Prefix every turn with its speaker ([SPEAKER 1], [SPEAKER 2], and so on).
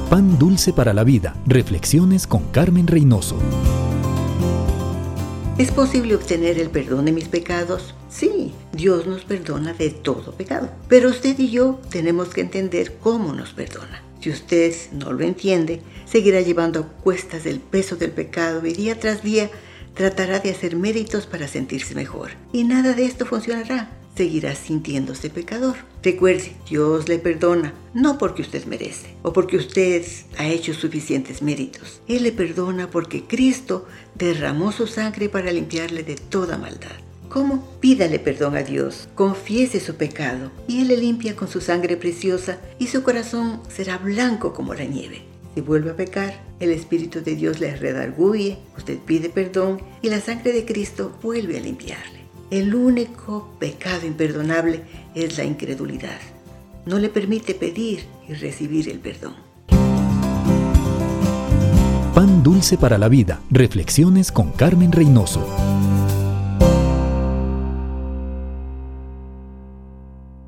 [SPEAKER 1] Pan dulce para la vida. Reflexiones con Carmen Reynoso.
[SPEAKER 2] ¿Es posible obtener el perdón de mis pecados? Sí, Dios nos perdona de todo pecado. Pero usted y yo tenemos que entender cómo nos perdona. Si usted no lo entiende, seguirá llevando a cuestas el peso del pecado y día tras día tratará de hacer méritos para sentirse mejor. Y nada de esto funcionará. Seguirá sintiéndose pecador. Recuerde, Dios le perdona, no porque usted merece o porque usted ha hecho suficientes méritos. Él le perdona porque Cristo derramó su sangre para limpiarle de toda maldad. ¿Cómo? Pídale perdón a Dios, confiese su pecado y Él le limpia con su sangre preciosa y su corazón será blanco como la nieve. Si vuelve a pecar, el Espíritu de Dios le redarguye, usted pide perdón y la sangre de Cristo vuelve a limpiarle. El único pecado imperdonable es la incredulidad. No le permite pedir y recibir el perdón.
[SPEAKER 1] Pan dulce para la vida. Reflexiones con Carmen Reynoso.